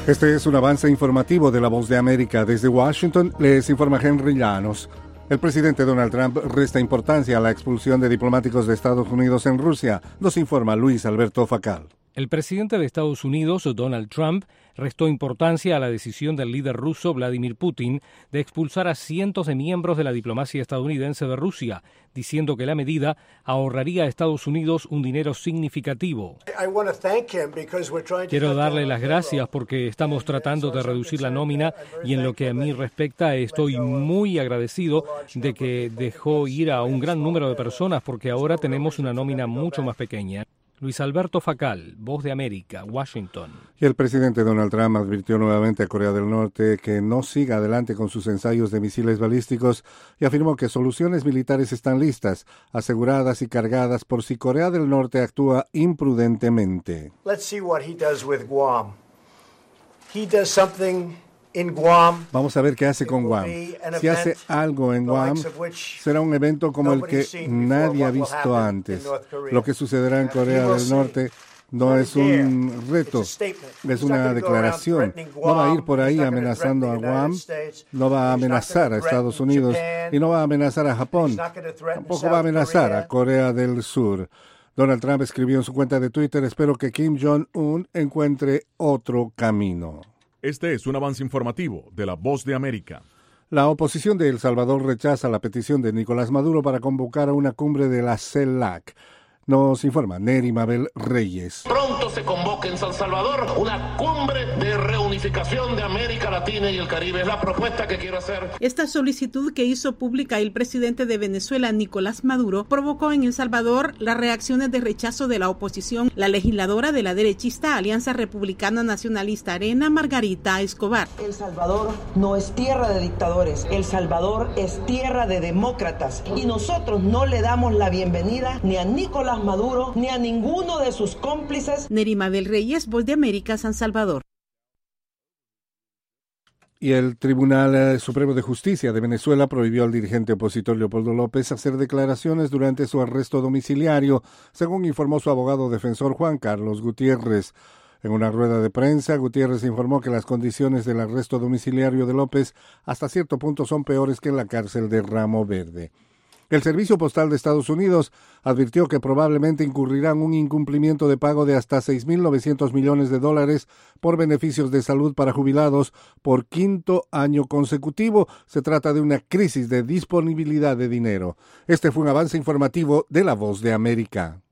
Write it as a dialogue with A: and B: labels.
A: Este es un avance informativo de La Voz de América. Desde Washington les informa Henry Llanos. El presidente Donald Trump resta importancia a la expulsión de diplomáticos de Estados Unidos en Rusia, nos informa Luis Alberto Facal.
B: El presidente de Estados Unidos, Donald Trump, restó importancia a la decisión del líder ruso Vladimir Putin de expulsar a cientos de miembros de la diplomacia estadounidense de Rusia, diciendo que la medida ahorraría a Estados Unidos un dinero significativo. Quiero darle las gracias porque estamos tratando de reducir la nómina y en lo que a mí respecta estoy muy agradecido de que dejó ir a un gran número de personas porque ahora tenemos una nómina mucho más pequeña. Luis Alberto Facal, Voz de América, Washington.
A: Y el presidente Donald Trump advirtió nuevamente a Corea del Norte que no siga adelante con sus ensayos de misiles balísticos y afirmó que soluciones militares están listas, aseguradas y cargadas por si Corea del Norte actúa imprudentemente.
C: Let's see what he does with Guam. He does something in Guam.
A: Vamos a ver qué hace con Guam. Si hace algo en Guam, será un evento como el que nadie ha visto antes. Lo que sucederá en Corea del Norte no es un reto, es una declaración. No va a ir por ahí amenazando a Guam, no va a amenazar a Estados Unidos y no va a amenazar a Japón. Tampoco va a amenazar a Corea del Sur. Donald Trump escribió en su cuenta de Twitter: espero que Kim Jong-un encuentre otro camino.
D: Este es un avance informativo de La Voz de América.
A: La oposición de El Salvador rechaza la petición de Nicolás Maduro para convocar a una cumbre de la CELAC. Nos informa Neri Mabel Reyes.
E: Pronto se convoca en San Salvador una cumbre de reunificación de América Latina y el Caribe. Es la propuesta que quiero hacer.
F: Esta solicitud que hizo pública el presidente de Venezuela, Nicolás Maduro, provocó en El Salvador las reacciones de rechazo de la oposición. La legisladora de la derechista Alianza Republicana Nacionalista Arena, Margarita Escobar.
G: El Salvador no es tierra de dictadores, El Salvador es tierra de demócratas y nosotros no le damos la bienvenida ni a Nicolás Maduro ni a ninguno de sus cómplices.
F: Neri Mabel Reyes, Voz de América, San Salvador.
A: Y el Tribunal Supremo de Justicia de Venezuela prohibió al dirigente opositor Leopoldo López hacer declaraciones durante su arresto domiciliario, según informó su abogado defensor Juan Carlos Gutiérrez. En una rueda de prensa, Gutiérrez informó que las condiciones del arresto domiciliario de López hasta cierto punto son peores que en la cárcel de Ramo Verde. El Servicio Postal de Estados Unidos advirtió que probablemente incurrirán un incumplimiento de pago de hasta $6.900 millones por beneficios de salud para jubilados por quinto año consecutivo. Se trata de una crisis de disponibilidad de dinero. Este fue un avance informativo de La Voz de América.